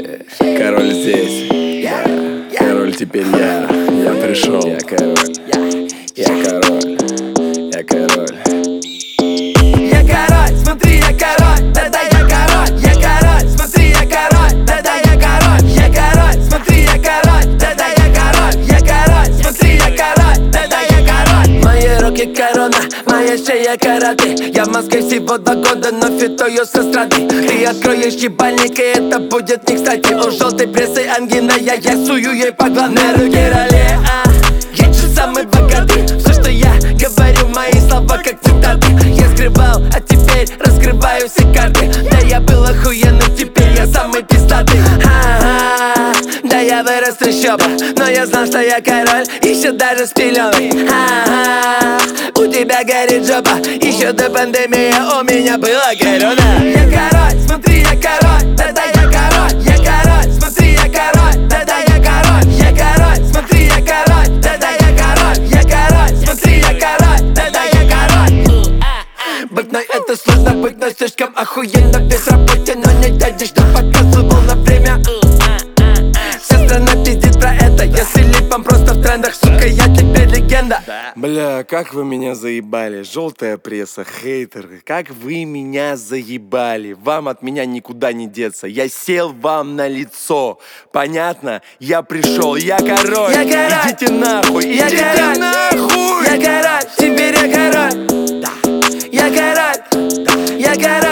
Король здесь. Король теперь я. Я пришел. Я король. Я король. Я король. Я король, смотри, я король. Да-да, я король. Я король, смотри, я король. Да-да, я король. Я король, смотри, я король. Да-да, я король. Я король, смотри, я король. Да-да, я король. Мои руки корона, моя шея карате. Я в Москве всего 2 года, но фитою с эстрады. Ты откроешь ебальник, и это будет не кстати. У желтой прессы ангина, я сую ей по главной руке роле. Я же самый богатый. Все, что я говорю, мои слова как цитаты. Я скрывал, а теперь раскрываю все карты. Да я был охуенный, теперь я самый пиздатый. Да я вырос трущоба, но я знал, что я король, еще даже с пеленой. У тебя горит жопа, еще до пандемии у меня была корона. Я король, смотри, я король, да-да, я король. Я король, смотри, я король, да-да, я король. Я король, смотри, я король, да-да, я король. Я король, смотри, я король, да-да, я король. Быть мной это сложно, быть мной слишком охуенно. Без работы, но не дядя, что показывал на время. Вся страна пиздит про это. Если липом просто в трендах, сука, я теперь легенда. Бля, как вы меня заебали. Желтая пресса, хейтеры. Как вы меня заебали. Вам от меня никуда не деться. Я сел вам на лицо. Понятно? Я пришел, я король. Я король. Идите нахуй, Я идите король. нахуй. Я король, теперь я король. Я король. Я король.